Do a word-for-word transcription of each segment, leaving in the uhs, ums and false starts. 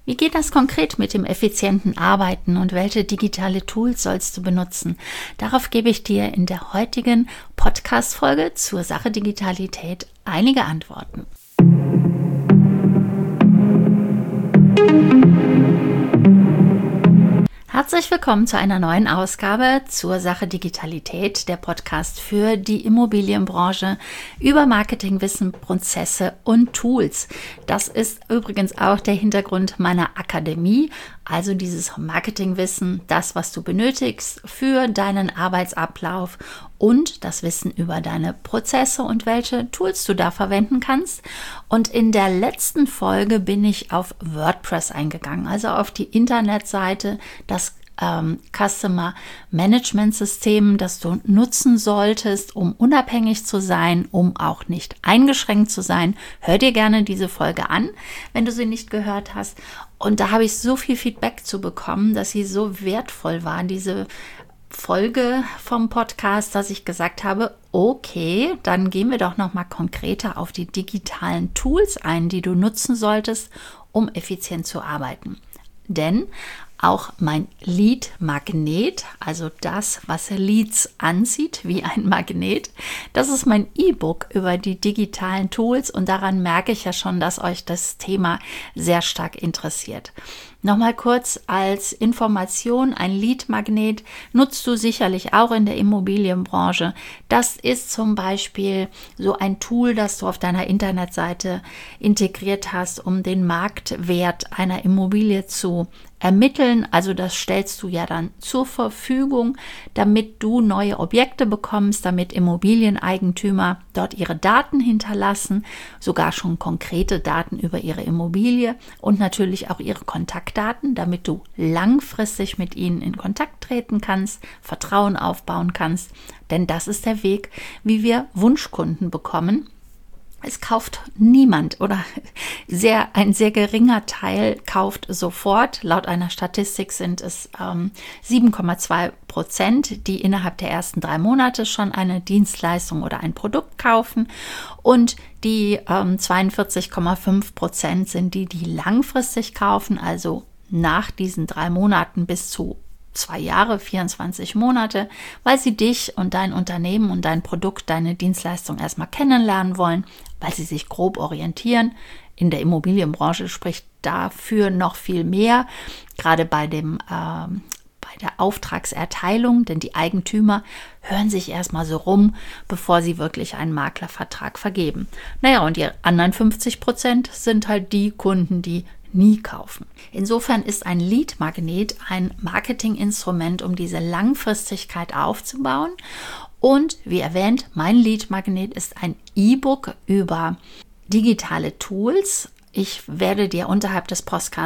Wie geht das konkret mit dem effizienten Arbeiten und welche digitale Tools sollst du benutzen? Darauf gebe ich dir in der heutigen Podcast-Folge zur Sache Digitalität einige Antworten. Herzlich willkommen zu einer neuen Ausgabe zur Sache Digitalität, der Podcast für die Immobilienbranche über Marketingwissen, Prozesse und Tools. Das ist übrigens auch der Hintergrund meiner Akademie, also dieses Marketingwissen, das, was du benötigst für deinen Arbeitsablauf und das Wissen über deine Prozesse und welche Tools du da verwenden kannst. Und in der letzten Folge bin ich auf WordPress eingegangen, also auf die Internetseite, das ähm, Customer Management System, das du nutzen solltest, um unabhängig zu sein, um auch nicht eingeschränkt zu sein. Hör dir gerne diese Folge an, wenn du sie nicht gehört hast. Und da habe ich so viel Feedback zu bekommen, dass sie so wertvoll war, diese Folge vom Podcast, dass ich gesagt habe, okay, dann gehen wir doch noch mal konkreter auf die digitalen Tools ein, die du nutzen solltest, um effizient zu arbeiten. Denn auch mein Lead-Magnet, also das, was Leads anzieht wie ein Magnet, das ist mein E-Book über die digitalen Tools und daran merke ich ja schon, dass euch das Thema sehr stark interessiert. Nochmal kurz als Information, ein Lead-Magnet nutzt du sicherlich auch in der Immobilienbranche. Das ist zum Beispiel so ein Tool, das du auf deiner Internetseite integriert hast, um den Marktwert einer Immobilie zu ermitteln. Also das stellst du ja dann zur Verfügung, damit du neue Objekte bekommst, damit Immobilieneigentümer dort ihre Daten hinterlassen, sogar schon konkrete Daten über ihre Immobilie und natürlich auch ihre Kontaktdaten, damit du langfristig mit ihnen in Kontakt treten kannst, Vertrauen aufbauen kannst. Denn das ist der Weg, wie wir Wunschkunden bekommen. Es kauft niemand oder sehr, ein sehr geringer Teil kauft sofort. Laut einer Statistik sind es ähm, sieben Komma zwei Prozent, die innerhalb der ersten drei Monate schon eine Dienstleistung oder ein Produkt kaufen. Und die ähm, zweiundvierzig Komma fünf Prozent sind die, die langfristig kaufen, also nach diesen drei Monaten bis zu zwei Jahre, vierundzwanzig Monate, weil sie dich und dein Unternehmen und dein Produkt, deine Dienstleistung erstmal kennenlernen wollen, weil sie sich grob orientieren. In der Immobilienbranche spricht dafür noch viel mehr, gerade bei dem ähm, bei der Auftragserteilung, denn die Eigentümer hören sich erstmal so rum, bevor sie wirklich einen Maklervertrag vergeben. Naja, und die anderen fünfzig Prozent sind halt die Kunden, die nie kaufen. Insofern ist ein Lead-Magnet ein Marketinginstrument, um diese Langfristigkeit aufzubauen. Und wie erwähnt, mein Lead-Magnet ist ein E-Book über digitale Tools. Ich werde dir unterhalb des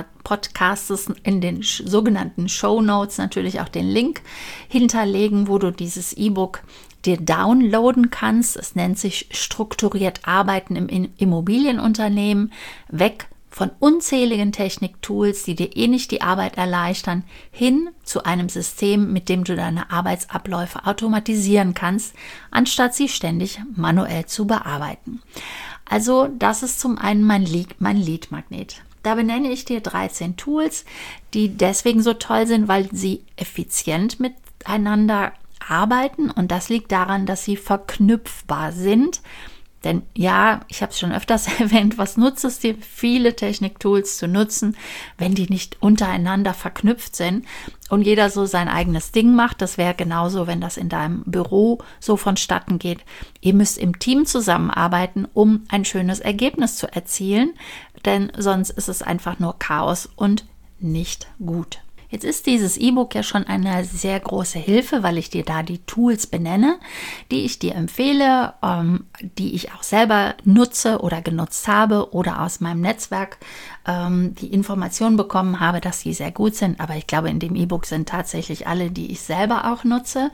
Podcasts in den sogenannten Shownotes natürlich auch den Link hinterlegen, wo du dieses E-Book dir downloaden kannst. Es nennt sich Strukturiert Arbeiten im Immobilienunternehmen, weg von unzähligen Techniktools, die dir eh nicht die Arbeit erleichtern, hin zu einem System, mit dem du deine Arbeitsabläufe automatisieren kannst, anstatt sie ständig manuell zu bearbeiten. Also das ist zum einen mein Lead, mein Lead-Magnet. Da benenne ich dir dreizehn Tools, die deswegen so toll sind, weil sie effizient miteinander arbeiten und das liegt daran, dass sie verknüpfbar sind. Denn ja, ich habe es schon öfters erwähnt, was nutzt es dir, viele Techniktools zu nutzen, wenn die nicht untereinander verknüpft sind und jeder so sein eigenes Ding macht. Das wäre genauso, wenn das in deinem Büro so vonstatten geht. Ihr müsst im Team zusammenarbeiten, um ein schönes Ergebnis zu erzielen, denn sonst ist es einfach nur Chaos und nicht gut. Jetzt ist dieses E-Book ja schon eine sehr große Hilfe, weil ich dir da die Tools benenne, die ich dir empfehle, ähm, die ich auch selber nutze oder genutzt habe oder aus meinem Netzwerk ähm, die Information bekommen habe, dass sie sehr gut sind. Aber ich glaube, in dem E-Book sind tatsächlich alle, die ich selber auch nutze.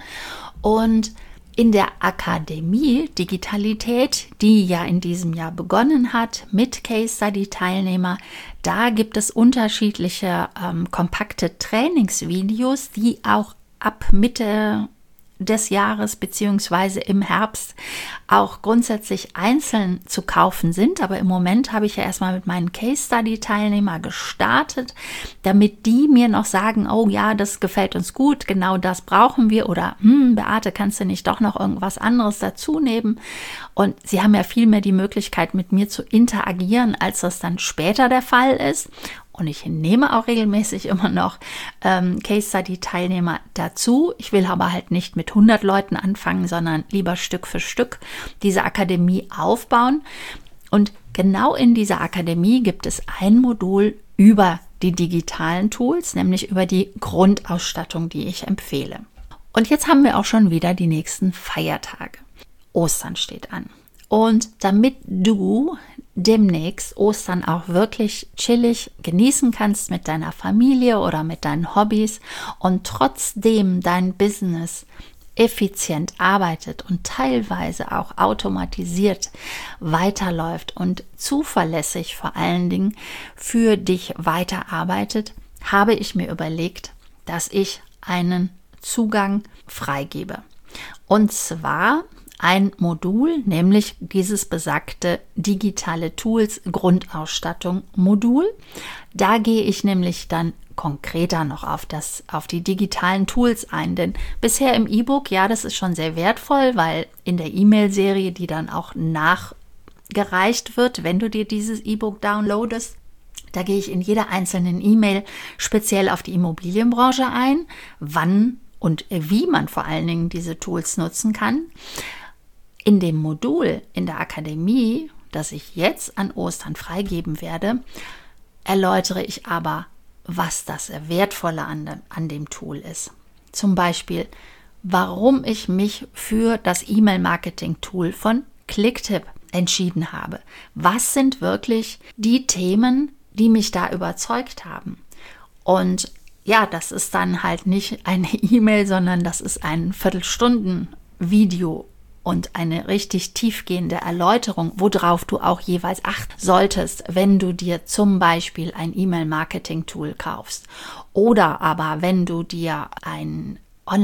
Und in der Akademie Digitalität, die ja in diesem Jahr begonnen hat mit Case Study Teilnehmer, da gibt es unterschiedliche ähm, kompakte Trainingsvideos, die auch ab Mitte des Jahres beziehungsweise im Herbst auch grundsätzlich einzeln zu kaufen sind. Aber im Moment habe ich ja erstmal mit meinen Case-Study-Teilnehmern gestartet, damit die mir noch sagen, oh ja, das gefällt uns gut, genau das brauchen wir, oder hm, Beate, kannst du nicht doch noch irgendwas anderes dazu nehmen? Und sie haben ja viel mehr die Möglichkeit, mit mir zu interagieren, als das dann später der Fall ist. Und ich nehme auch regelmäßig immer noch ähm, Case-Study-Teilnehmer dazu. Ich will aber halt nicht mit hundert Leuten anfangen, sondern lieber Stück für Stück diese Akademie aufbauen. Und genau in dieser Akademie gibt es ein Modul über die digitalen Tools, nämlich über die Grundausstattung, die ich empfehle. Und jetzt haben wir auch schon wieder die nächsten Feiertage. Ostern steht an. Und damit du demnächst Ostern auch wirklich chillig genießen kannst mit deiner Familie oder mit deinen Hobbys und trotzdem dein Business effizient arbeitet und teilweise auch automatisiert weiterläuft und zuverlässig vor allen Dingen für dich weiterarbeitet, habe ich mir überlegt, dass ich einen Zugang freigebe. Und zwar ein Modul, nämlich dieses besagte digitale Tools Grundausstattung Modul. Da gehe ich nämlich dann konkreter noch auf das, auf die digitalen Tools ein, denn bisher im E-Book, ja, das ist schon sehr wertvoll, weil in der E-Mail-Serie, die dann auch nachgereicht wird, wenn du dir dieses E-Book downloadest, da gehe ich in jeder einzelnen E-Mail speziell auf die Immobilienbranche ein, wann und wie man vor allen Dingen diese Tools nutzen kann. In dem Modul in der Akademie, das ich jetzt an Ostern freigeben werde, erläutere ich aber, was das Wertvolle an dem, an dem Tool ist. Zum Beispiel, warum ich mich für das E-Mail-Marketing-Tool von Clicktip entschieden habe. Was sind wirklich die Themen, die mich da überzeugt haben? Und ja, das ist dann halt nicht eine E-Mail, sondern das ist ein Viertelstunden-Video und eine richtig tiefgehende Erläuterung, worauf du auch jeweils achten solltest, wenn du dir zum Beispiel ein E-Mail-Marketing-Tool kaufst oder aber wenn du dir ein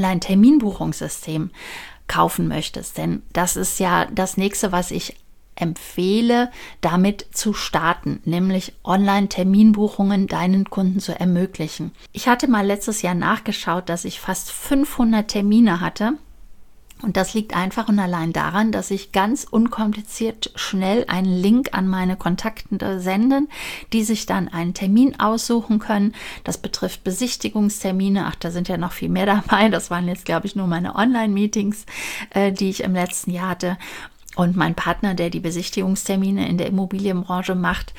Online-Terminbuchungssystem kaufen möchtest. Denn das ist ja das nächste, was ich empfehle, damit zu starten, nämlich Online-Terminbuchungen deinen Kunden zu ermöglichen. Ich hatte mal letztes Jahr nachgeschaut, dass ich fast fünfhundert Termine hatte. Und das liegt einfach und allein daran, dass ich ganz unkompliziert schnell einen Link an meine Kontakte senden, die sich dann einen Termin aussuchen können. Das betrifft Besichtigungstermine. Ach, da sind ja noch viel mehr dabei. Das waren jetzt, glaube ich, nur meine Online-Meetings, äh, die ich im letzten Jahr hatte. Und mein Partner, der die Besichtigungstermine in der Immobilienbranche macht,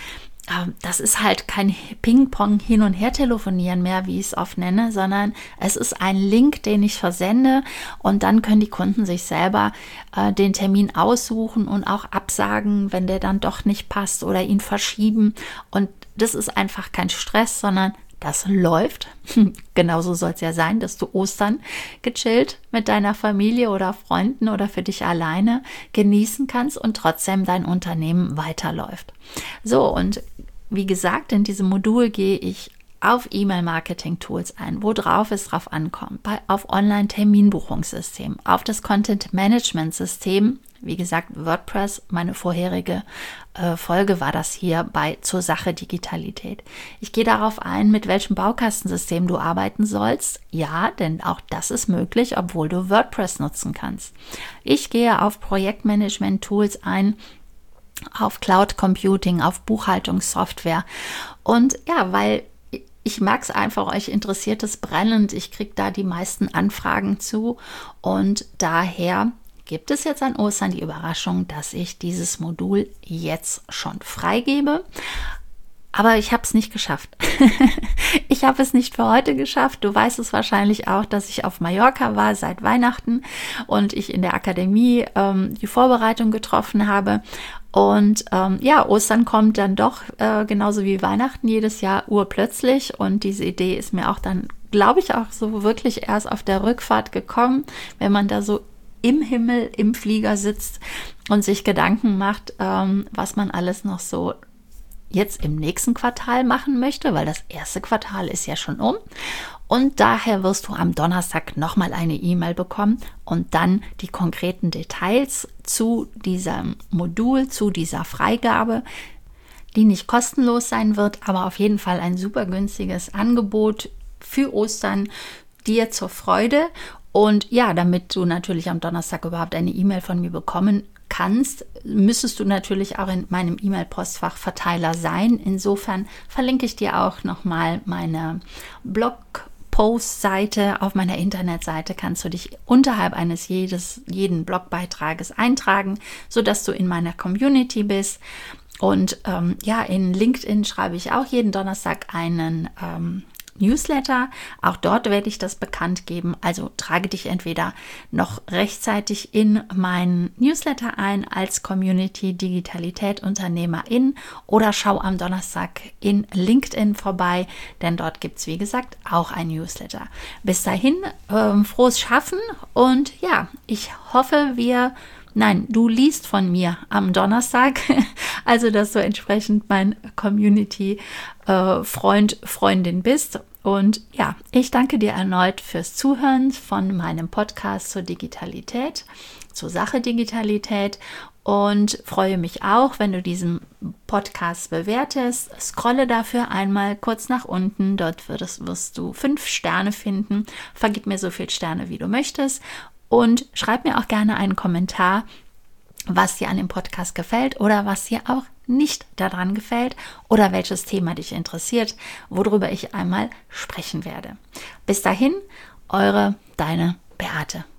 das ist halt kein Ping-Pong hin und her telefonieren mehr, wie ich es oft nenne, sondern es ist ein Link, den ich versende und dann können die Kunden sich selber äh, den Termin aussuchen und auch absagen, wenn der dann doch nicht passt oder ihn verschieben. Und das ist einfach kein Stress, sondern das läuft. Genauso soll es ja sein, dass du Ostern gechillt mit deiner Familie oder Freunden oder für dich alleine genießen kannst und trotzdem dein Unternehmen weiterläuft. So, und wie gesagt, in diesem Modul gehe ich auf E-Mail-Marketing-Tools ein, worauf es drauf ankommt, bei, auf Online-Terminbuchungssystem, auf das Content-Management-System. Wie gesagt, WordPress, meine vorherige äh, Folge war das hier bei zur Sache Digitalität. Ich gehe darauf ein, mit welchem Baukastensystem du arbeiten sollst. Ja, denn auch das ist möglich, obwohl du WordPress nutzen kannst. Ich gehe auf Projektmanagement-Tools ein, auf Cloud Computing, auf Buchhaltungssoftware. Und ja, weil ich mag es einfach, euch interessiert es brennend. Ich kriege da die meisten Anfragen zu und daher gibt es jetzt an Ostern die Überraschung, dass ich dieses Modul jetzt schon freigebe. Aber ich habe es nicht geschafft. Ich habe es nicht für heute geschafft. Du weißt es wahrscheinlich auch, dass ich auf Mallorca war seit Weihnachten und ich in der Akademie ähm, die Vorbereitung getroffen habe. Und ähm, ja, Ostern kommt dann doch äh, genauso wie Weihnachten jedes Jahr urplötzlich. Und diese Idee ist mir auch dann, glaube ich, auch so wirklich erst auf der Rückfahrt gekommen, wenn man da so im Himmel, im Flieger sitzt und sich Gedanken macht, ähm, was man alles noch so jetzt im nächsten Quartal machen möchte, weil das erste Quartal ist ja schon um. Und daher wirst du am Donnerstag nochmal eine E-Mail bekommen und dann die konkreten Details zu diesem Modul, zu dieser Freigabe, die nicht kostenlos sein wird, aber auf jeden Fall ein super günstiges Angebot für Ostern, dir zur Freude. Und ja, damit du natürlich am Donnerstag überhaupt eine E-Mail von mir bekommen kannst, müsstest du natürlich auch in meinem E-Mail-Postfach-Verteiler sein. Insofern verlinke ich dir auch nochmal meine Blogpost-Seite. Auf meiner Internetseite kannst du dich unterhalb eines jedes, jeden Blogbeitrages eintragen, sodass du in meiner Community bist. Und ähm, ja, in LinkedIn schreibe ich auch jeden Donnerstag einen ähm, Newsletter. Auch dort werde ich das bekannt geben. Also trage dich entweder noch rechtzeitig in meinen Newsletter ein als Community Digitalität Unternehmerin oder schau am Donnerstag in LinkedIn vorbei, denn dort gibt es, wie gesagt, auch ein Newsletter. Bis dahin, ähm, frohes Schaffen und ja, ich hoffe, wir Nein, du liest von mir am Donnerstag, also dass du entsprechend mein Community-Freund, Freundin bist. Und ja, ich danke dir erneut fürs Zuhören von meinem Podcast zur Digitalität, zur Sache Digitalität und freue mich auch, wenn du diesen Podcast bewertest. Scrolle dafür einmal kurz nach unten, dort wirst, wirst du fünf Sterne finden. Vergib mir so viele Sterne, wie du möchtest. Und schreib mir auch gerne einen Kommentar, was dir an dem Podcast gefällt oder was dir auch nicht daran gefällt oder welches Thema dich interessiert, worüber ich einmal sprechen werde. Bis dahin, eure, deine Beate.